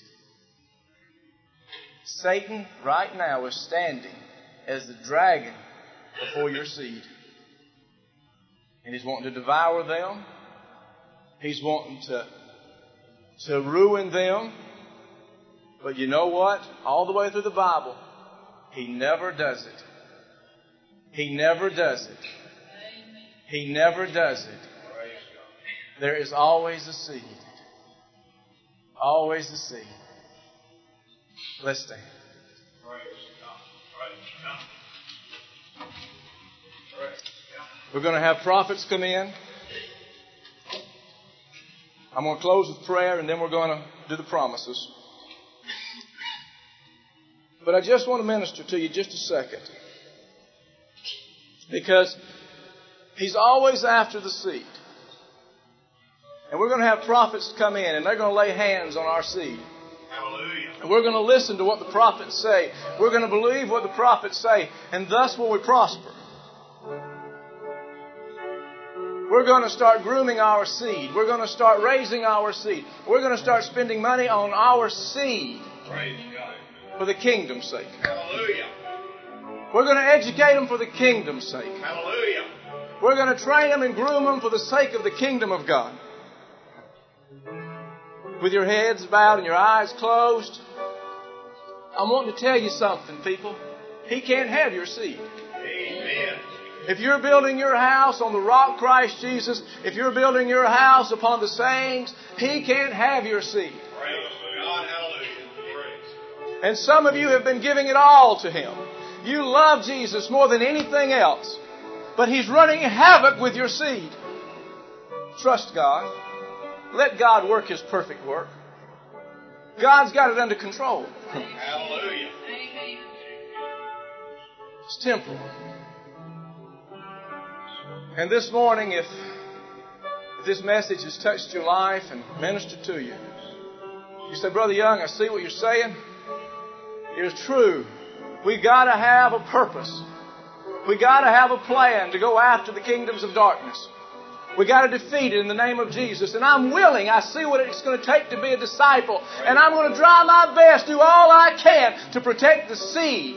Satan right now is standing as the dragon before your seed. And he's wanting to devour them. He's wanting to ruin them. But you know what? All the way through the Bible, he never does it. He never does it. He never does it. There is always a seed. Always a seed. Let's stand. We're going to have prophets come in. I'm going to close with prayer and then we're going to do the promises. But I just want to minister to you just a second. Because he's always after the seed. And we're going to have prophets come in and they're going to lay hands on our seed. Hallelujah. And we're going to listen to what the prophets say. We're going to believe what the prophets say. And thus will we prosper. We're going to start grooming our seed. We're going to start raising our seed. We're going to start spending money on our seed. Praise God. For the kingdom's sake. Hallelujah. We're going to educate them for the kingdom's sake. Hallelujah. We're going to train them and groom them for the sake of the kingdom of God. With your heads bowed and your eyes closed, I'm wanting to tell you something, people. He can't have your seed. Amen. If you're building your house on the rock Christ Jesus, if you're building your house upon the sayings, He can't have your seed. Praise God. Hallelujah. Praise. And some of you have been giving it all to Him. You love Jesus more than anything else. But He's running havoc with your seed. Trust God. Let God work His perfect work. God's got it under control. Hallelujah. It's temporal. And this morning, if this message has touched your life and ministered to you, you say, Brother Young, I see what you're saying. It is true. We got to have a purpose. We got to have a plan to go after the kingdoms of darkness. We got to defeat it in the name of Jesus. And I'm willing. I see what it's going to take to be a disciple. And I'm going to try my best, do all I can to protect the seed.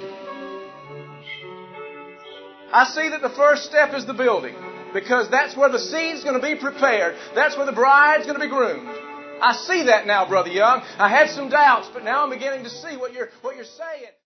I see that the first step is the building. Because that's where the seed's going to be prepared. That's where the bride's going to be groomed. I see that now, Brother Young. I had some doubts, but now I'm beginning to see what you're saying.